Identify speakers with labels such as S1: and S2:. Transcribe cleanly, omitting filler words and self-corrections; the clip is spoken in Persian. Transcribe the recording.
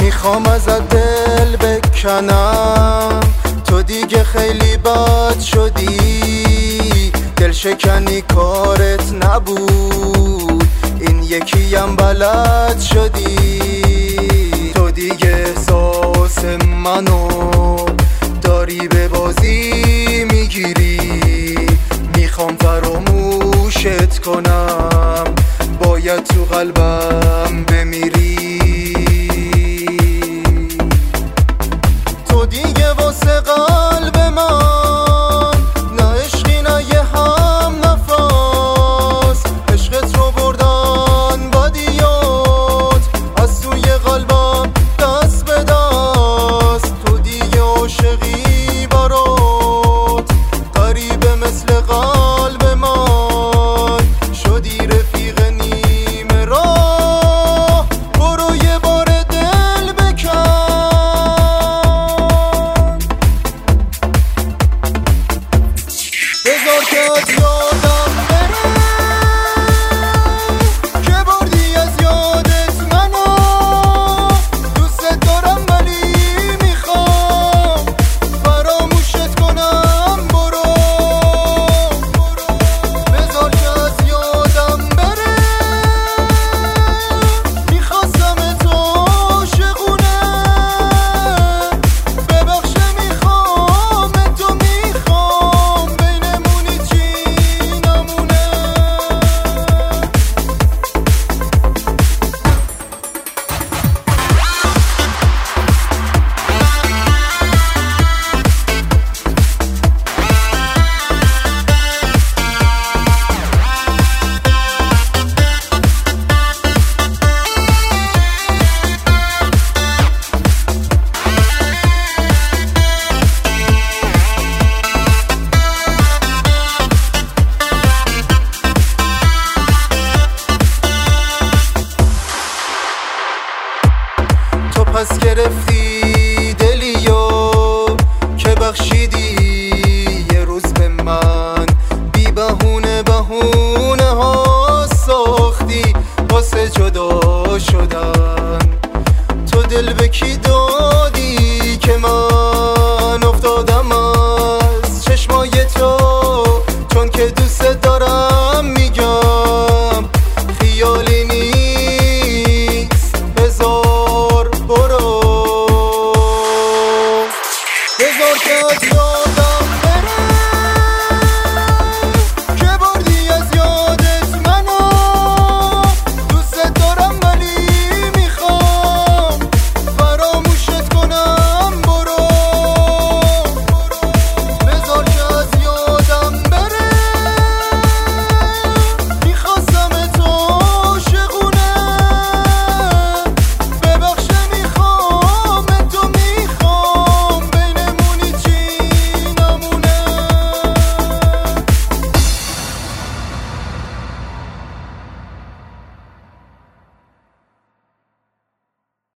S1: میخوام ازت دل بکنم، تو دیگه خیلی بد شدی، دل شکنی کارت نبود، این یکیم بلد شدی. تو دیگه احساس منو داری به بازی میگیری، میخوام فراموشت کنم، باید تو قلبم بمیری. تو دیگه واسه قلب من نه عشقی نه یه هم نفس، عشقت رو بردن بدیات از توی قلبم دست به دست. تو دیگه عاشقی برات غریبه مثل قلب من، شدی رفیق نیمه راه، برو یه بار دل بکن. بذار که از یادم بره که بردی از یادت منو، دوست دارم ولی میخوام فراموشت کنم، برو. بذار که از یادم بره، میخواستم تو عاشقونه، ببخشه میخوام تو میخوام، بینمونی چی نمونه. تو پس گرفتی دلیو که بخشیدی یه روز به من، بی بهونه بهونه ها ساختی واسه جدا شدن. تو دل به کی دادی